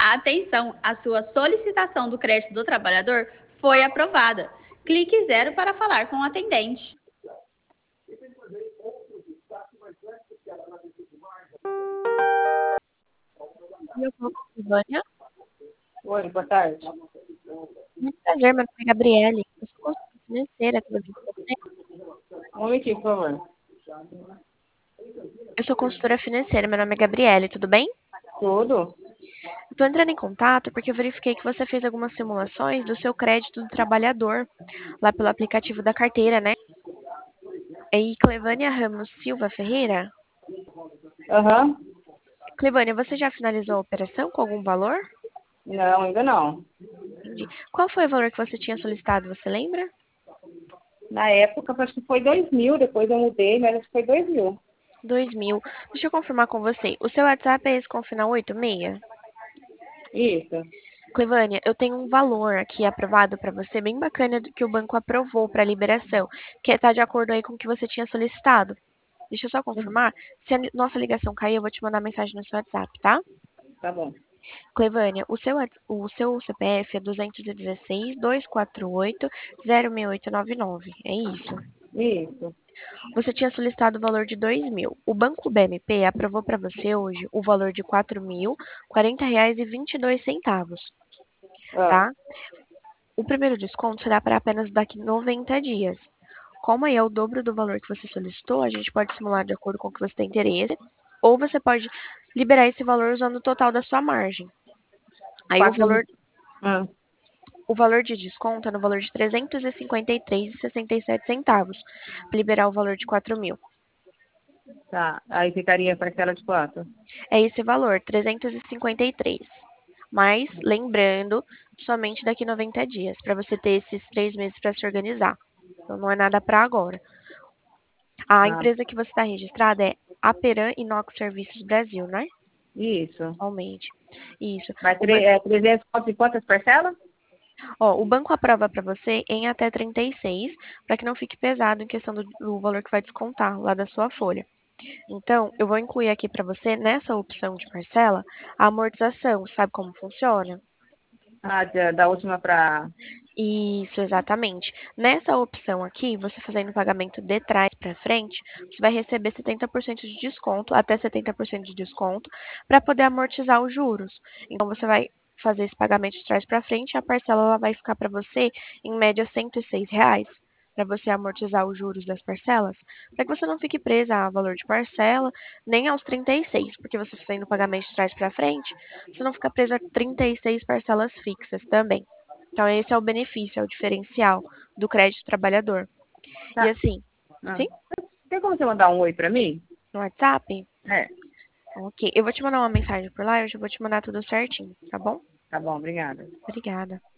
Atenção, a sua solicitação do crédito do trabalhador foi aprovada. Clique 0 para falar com o atendente. E eu vou com a Silvânia. Oi, boa tarde. Muito prazer, meu nome é Gabriele. Eu sou consultora financeira, tudo bem com você? Um momentinho, por favor. Eu sou consultora financeira, meu nome é Gabriele, tudo bem? Tudo? Eu tô entrando em contato porque eu verifiquei que você fez algumas simulações do seu crédito do trabalhador, lá pelo aplicativo da carteira, né? É Clevânia Ramos Silva Ferreira? Aham. Clevânia, você já finalizou a operação com algum valor? Não, ainda não. Entendi. Qual foi o valor que você tinha solicitado, você lembra? Na época, acho que foi 2.000, depois eu mudei, mas acho que foi 2.000. 2.000. Deixa eu confirmar com você. O seu WhatsApp é esse com final 86? Isso. Clevânia, eu tenho um valor aqui aprovado para você, bem bacana, que o banco aprovou para liberação, que está de acordo aí com o que você tinha solicitado. Deixa eu só confirmar. Se a nossa ligação cair, eu vou te mandar mensagem no seu WhatsApp, tá? Tá bom. Clevânia, o seu CPF é 216-248-06899. É isso. Isso. Você tinha solicitado o valor de 2.000. O Banco BMP aprovou para você hoje o valor de R$ 4.040,22, Ah, tá? O primeiro desconto será para apenas daqui 90 dias. Como aí é o dobro do valor que você solicitou, a gente pode simular de acordo com o que você tem interesse, ou você pode liberar esse valor usando o total da sua margem. Aí o 4 valor, Ah, o valor de desconto é no valor de R$ 353,67, para liberar o valor de 4.000. tá. Aí ficaria a parcela de 4. É esse valor, 353. Mas, lembrando, somente daqui 90 dias, para você ter esses 3 meses para se organizar. Então, não é nada para agora. A Tá. empresa que você está registrada é Aperam Inox Serviços Brasil, né? Isso. Atualmente. Isso. Mas O, ban- 300 conto e quantas parcelas? o banco aprova para você em até 36, para que não fique pesado em questão do valor que vai descontar lá da sua folha. Então, eu vou incluir aqui para você, nessa opção de parcela, a amortização. Sabe como funciona? Ah, da última para... Isso, exatamente. Nessa opção aqui, você fazendo o pagamento de trás para frente, você vai receber 70% de desconto, até 70% de desconto, para poder amortizar os juros. Então, você vai fazer esse pagamento de trás para frente e a parcela ela vai ficar para você, em média, R$ 106, para você amortizar os juros das parcelas, para que você não fique presa a valor de parcela, nem aos 36, porque você fazendo o pagamento de trás para frente, você não fica presa a 36 parcelas fixas também. Então, esse é o benefício, é o diferencial do crédito trabalhador. E Tá. assim, Ah. sim, Tem como você mandar um oi para mim? no WhatsApp, É. ok. Eu vou te mandar uma mensagem por lá, eu já vou te mandar tudo certinho, tá bom? Tá bom, obrigada. Obrigada.